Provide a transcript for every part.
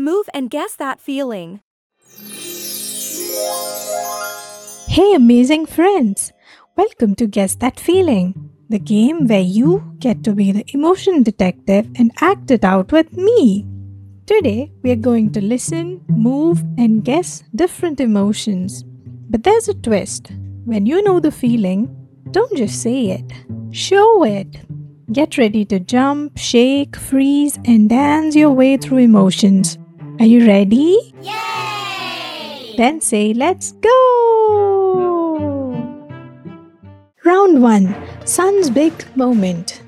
Move and guess that feeling. Hey, amazing friends! Welcome to Guess That Feeling, the game where you get to be the emotion detective and act it out with me. Today, we are going to listen, move, and guess different emotions. But there's a twist. When you know the feeling, don't just say it, show it. Get ready to jump, shake, freeze, and dance your way through emotions. Are you ready? Yay! Then say, let's go! Round 1. Sun's big moment.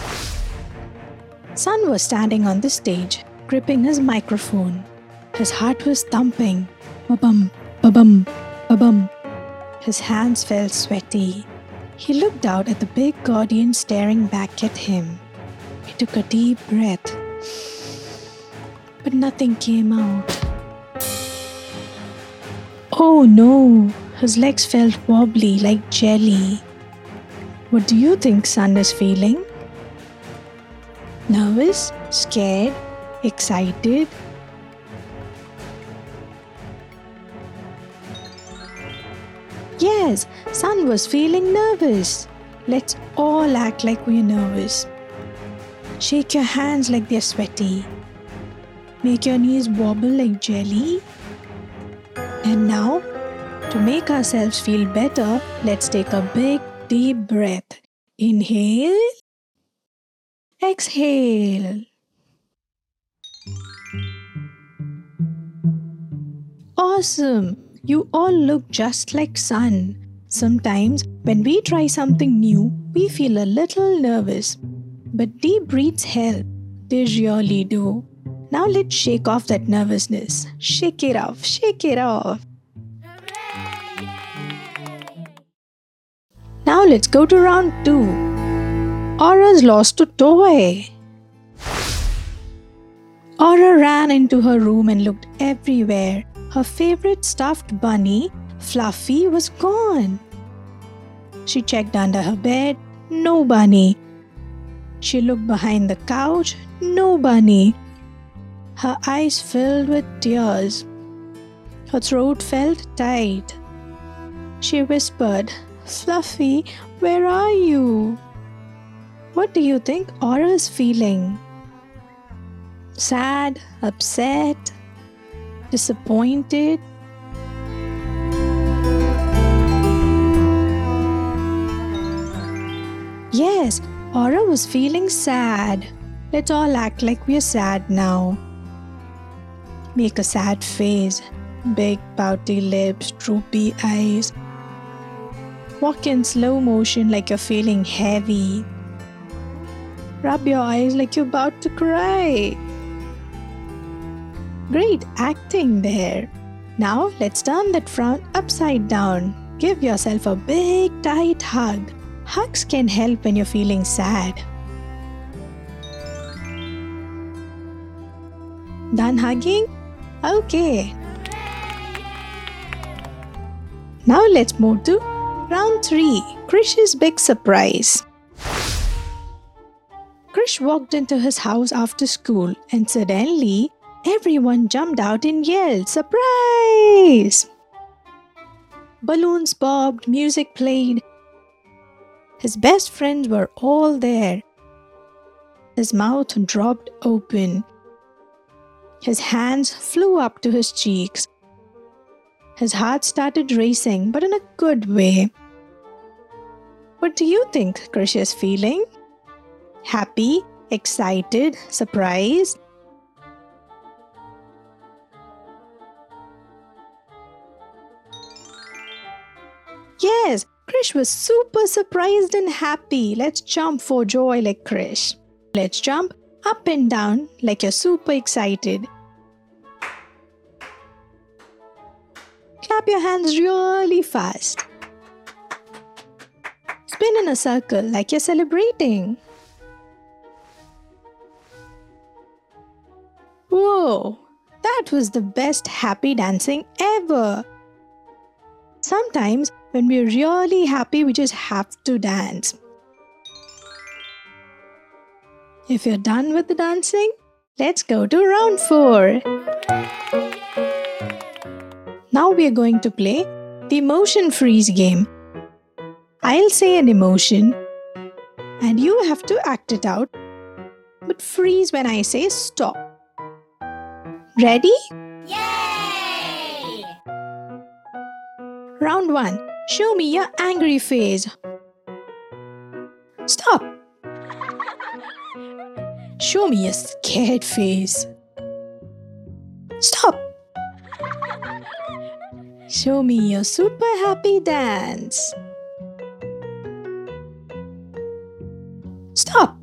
Sun was standing on the stage, gripping his microphone. His heart was thumping. Ba-bum, ba-bum, ba-bum. His hands felt sweaty. He looked out at the big audience staring back at him. He took a deep breath. But nothing came out. Oh no! His legs felt wobbly like jelly. What do you think Sun is feeling? Nervous? Scared? Excited? Yes, Sun was feeling nervous. Let's all act like we're nervous. Shake your hands like they're sweaty. Make your knees wobble like jelly. And now, to make ourselves feel better, let's take a big deep breath. Inhale. Exhale. Awesome! You all look just like Sun. Sometimes, when we try something new, we feel a little nervous. But deep breaths help. They really do. Now let's shake off that nervousness. Shake it off, shake it off. Now let's go to round 2. Aura's lost a toy. Aura ran into her room and looked everywhere. Her favorite stuffed bunny, Fluffy, was gone. She checked under her bed, no bunny. She looked behind the couch, no bunny. Her eyes filled with tears. Her throat felt tight. She whispered, Fluffy, where are you? What do you think Aura is feeling? Sad, upset, disappointed? Yes, Aura was feeling sad. Let's all act like we're sad now. Make a sad face, big pouty lips, droopy eyes. Walk in slow motion like you're feeling heavy. Rub your eyes like you're about to cry. Great acting there. Now let's turn that frown upside down. Give yourself a big tight hug. Hugs can help when you're feeling sad. Done hugging? Okay. Now let's move to round 3. Krish's big surprise. Krish walked into his house after school and suddenly everyone jumped out and yelled, "Surprise!" Balloons popped, music played. His best friends were all there. His mouth dropped open. His hands flew up to his cheeks. His heart started racing, but in a good way. What do you think Krish is feeling? Happy, excited, surprised? Yes, Krish was super surprised and happy. Let's jump for joy like Krish. Let's jump up and down like you're super excited. Clap your hands really fast. Spin in a circle like you're celebrating. Whoa, that was the best happy dancing ever. Sometimes when we're really happy, we just have to dance. If you're done with the dancing, Let's go to round 4. Now we are going to play the emotion freeze game. I'll say an emotion and you have to act it out, but freeze when I say stop. Ready? Yay! Round 1. Show me your angry face. Stop. Show me your scared face. Stop. Show me your super happy dance. Stop.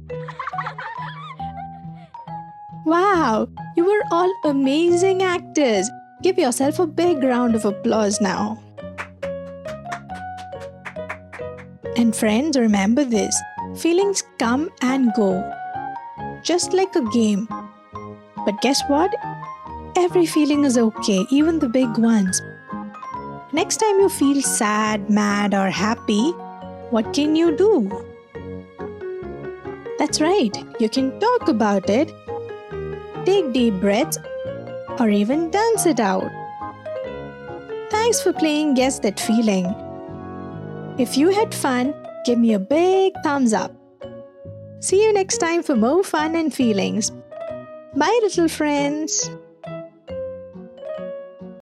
Wow, you were all amazing actors. Give yourself a big round of applause now. And friends, remember this. Feelings come and go, just like a game. But guess what? Every feeling is okay, even the big ones. Next time you feel sad, mad, or happy, what can you do? That's right, you can talk about it, take deep breaths, or even dance it out. Thanks for playing Guess That Feeling. If you had fun, give me a big thumbs up. See you next time for more fun and feelings. Bye, little friends.